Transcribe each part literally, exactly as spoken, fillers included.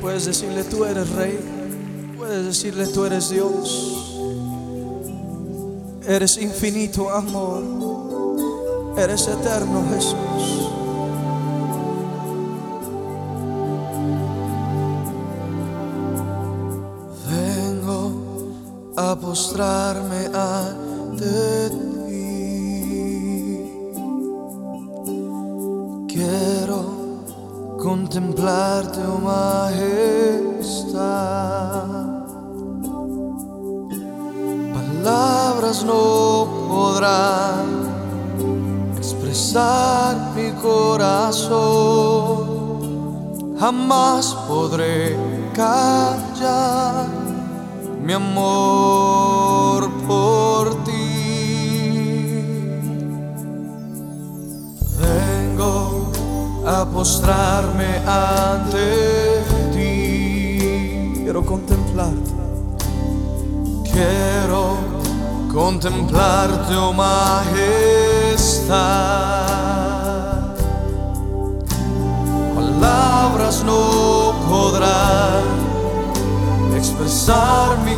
Puedes decirle: tú eres Rey. Puedes decirle: tú eres Dios. Eres infinito amor. Eres eterno, Jesús. Vengo a postrarme ante ti. Quiero contemplarte, oh majestad. Palabras no podrán expresar mi corazón. Jamás podré callar mi amor por ti. Vengo a postrarme ante ti. Quiero contemplarte. Quiero contemplarte, oh majestad. Palabras no podrán expresar mi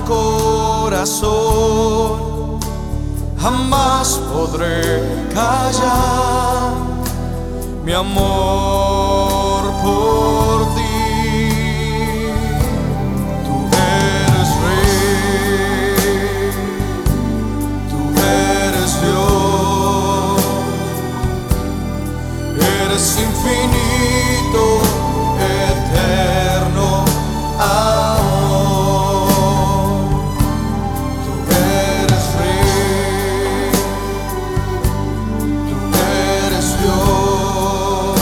corazón. Jamás podré callar mi amor por ti. Tú eres Rey, tú eres Dios, eres infinito, eterno amor. Tú eres Rey, tú eres Dios.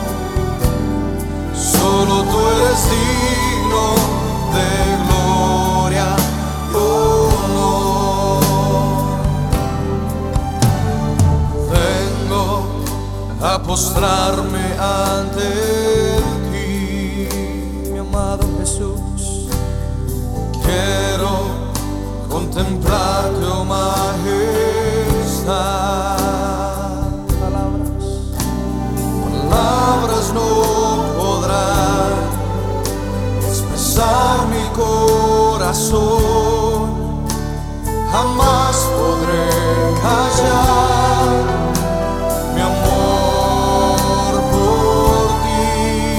Solo tú eres digno de gloria y honor. Vengo a postrarme ante ti, mi amado Jesús. Quiero contemplarte, oh majestad. Palabras, palabras no podrán expresar mi corazón. Jamás podré callar mi amor por ti.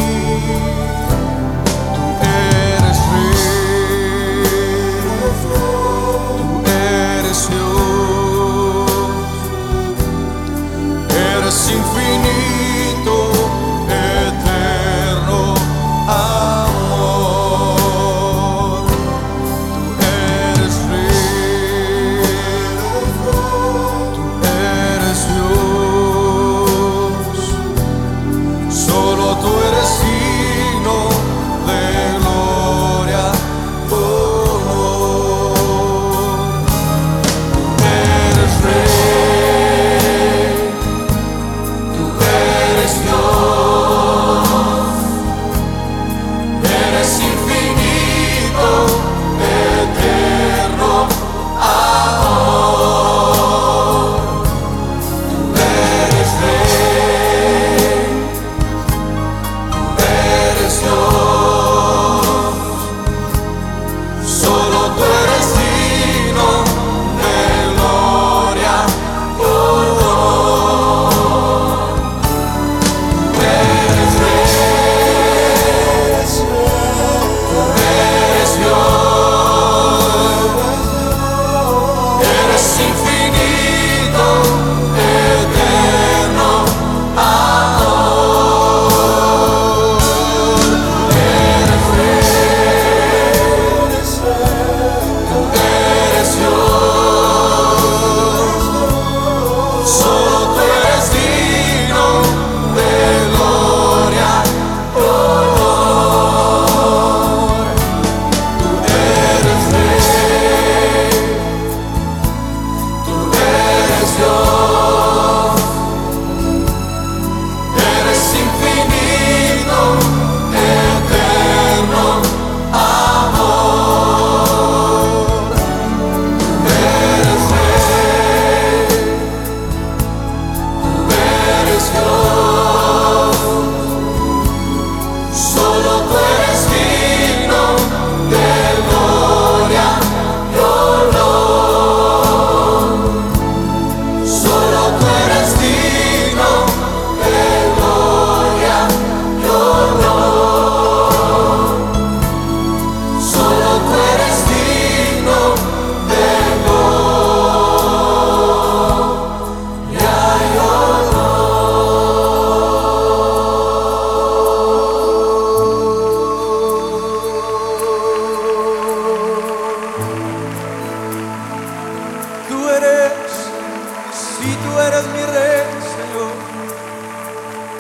Tú eres Rey, tú eres Dios, eres infinito, eterno amor. Tú eres Rey, tú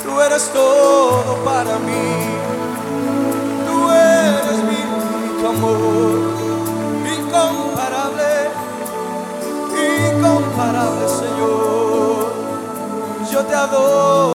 Tú eres todo para mí. Tú eres mi único amor, incomparable, incomparable, Señor. Yo te adoro.